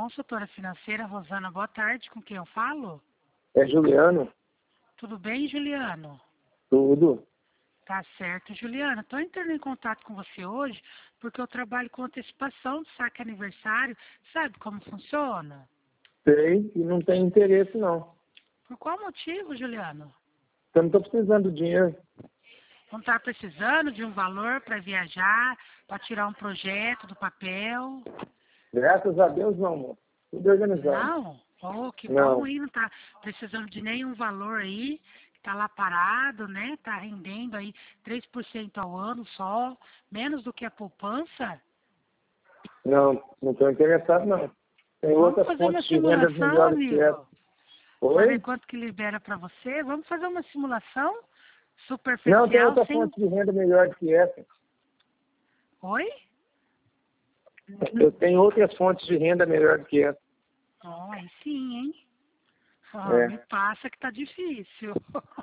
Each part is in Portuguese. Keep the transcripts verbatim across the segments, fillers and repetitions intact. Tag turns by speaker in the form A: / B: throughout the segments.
A: consultora financeira Rosana. Boa tarde, com quem eu falo?
B: É Juliano?
A: Tudo bem, Juliano?
B: Tudo.
A: Tá certo, Juliano. Estou entrando em contato com você hoje porque eu trabalho com antecipação de saque aniversário. Sabe como funciona?
B: Sei e não tem interesse, não.
A: Por qual motivo, Juliano?
B: Eu não estou precisando de dinheiro.
A: Não está precisando de um valor para viajar, para tirar um projeto do papel?
B: Graças a Deus, não, amor. Tudo organizado.
A: Não? Oh, que
B: Não.
A: bom, aí não está precisando de nenhum valor aí. Está lá parado, né? Está rendendo aí três por cento ao ano só, menos do que a poupança.
B: Não, não estou interessado, não. Tem
A: Vamos
B: outras
A: fazer uma
B: fontes de renda
A: simulação,
B: melhores que essa.
A: amigo. Para ver
B: Oi?
A: quanto que libera para você. Vamos fazer uma simulação
B: Não, tem
A: superficial
B: outra
A: sem...
B: fonte de renda melhor que essa.
A: Oi?
B: Eu tenho outras fontes de renda melhor do que essa.
A: Oh, aí sim, hein? Oh,
B: É.
A: me passa que tá difícil.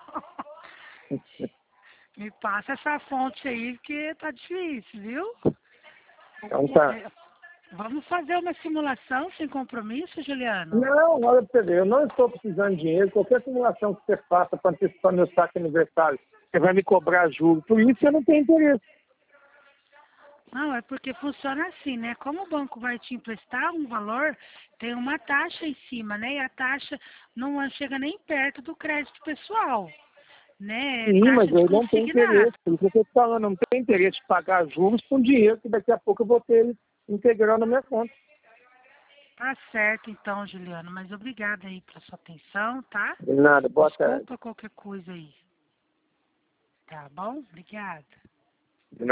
A: Me passa essa fonte aí que tá difícil, viu?
B: Então tá.
A: É, vamos fazer uma simulação sem compromisso, Juliano?
B: Não, olha pra você ver, eu não estou precisando de dinheiro. Qualquer simulação que você faça para antecipar meu saque aniversário, você vai me cobrar juros. Por isso eu não tenho interesse.
A: Não, é porque funciona assim, né? Como o banco vai te emprestar um valor, tem uma taxa em cima, né? E a taxa não chega nem perto do crédito pessoal, né?
B: Sim,
A: Taxa
B: mas
A: de
B: eu não tenho
A: consignado.
B: interesse. Por isso que eu estou falando, eu não tenho interesse de pagar juros com dinheiro que daqui a pouco eu vou ter ele integral na minha conta.
A: Tá certo, então, Juliano. Mas obrigada aí pela sua atenção, tá?
B: De nada, boa tarde.
A: Desculpa qualquer coisa aí. Tá bom? Obrigada.